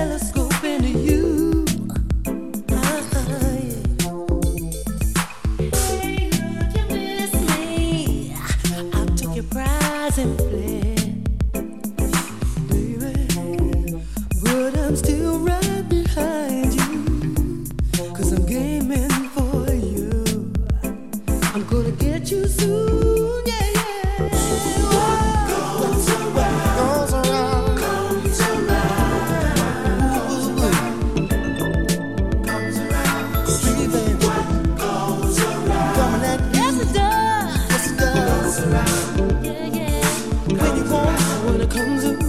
telescope into you. Yeah. Hey, would you miss me? I took your prize and fled, baby, but I'm still right behind you. 'Cause I'm gaming for you. I'm gonna get you soon, yeah, yeah. What goes around, goes around, comes around, comes around. Baby, what goes around, coming at you. Yes, it does. Yes, it does. Goes around. Yeah, yeah. When you want, when it comes around.